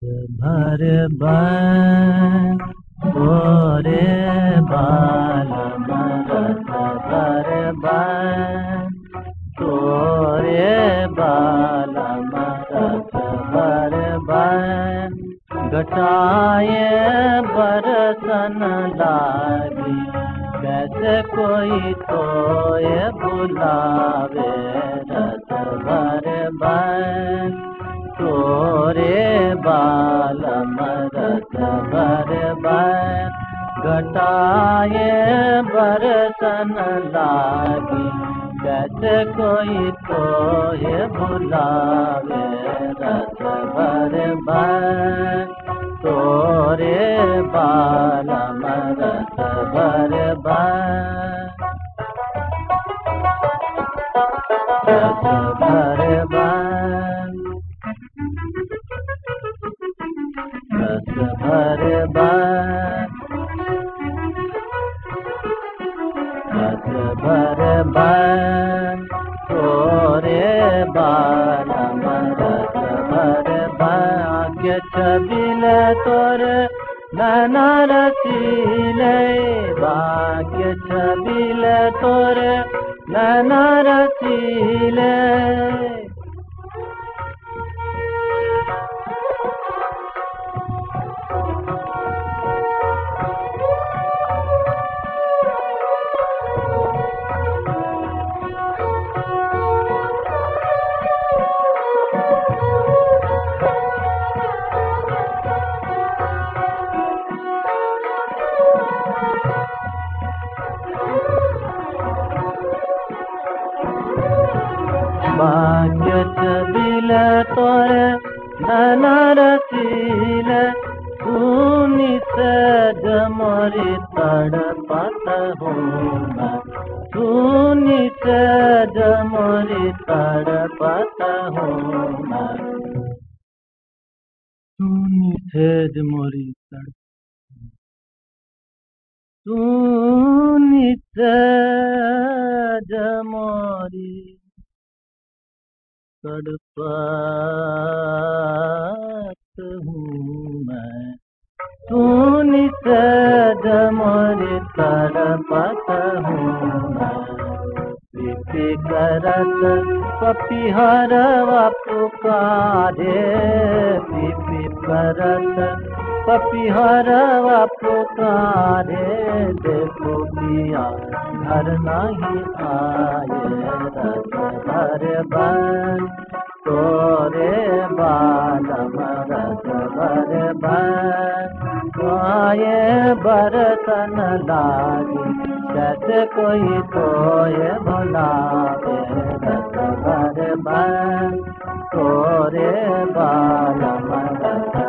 भर बन तोरे बाल मरत भर बन तोरे बाल मरत भर बन घटाए बरसन लागी कैसे कोई तोय बुलावे रस भर बन तोरे बाल मरत भर बन घटाए बरसन लागी कैसे कोई तोय बुलावे रस भर बन तोरे बाल मरत भर बन रस भर बन रस भर बन रस भर बन तोरे बाल मरत भर बन छबिल तोर नैना रसीले भाग्य छबिल तोर नैना रसीले भाग्य छबिल तोर नैना रसील सुनी सज मोरी तड़पत हूँ सुनी सज मोरी तड़पत हूँ सुनी सज मोरी सुनी सज मोरी तड़पत हूँ मैं सुनी सज मोरी तड़पत हूँ पीपी करत पपीहरवा पुकारे पीपी करत पपीहरवा पुकारे देखो पिया घर नहीं आए रस भर बन तोरे बाल मरत भर बन आए बरसन लागी कैसे कोई तोय भुलावे रस भर बन तोरे बाल मरत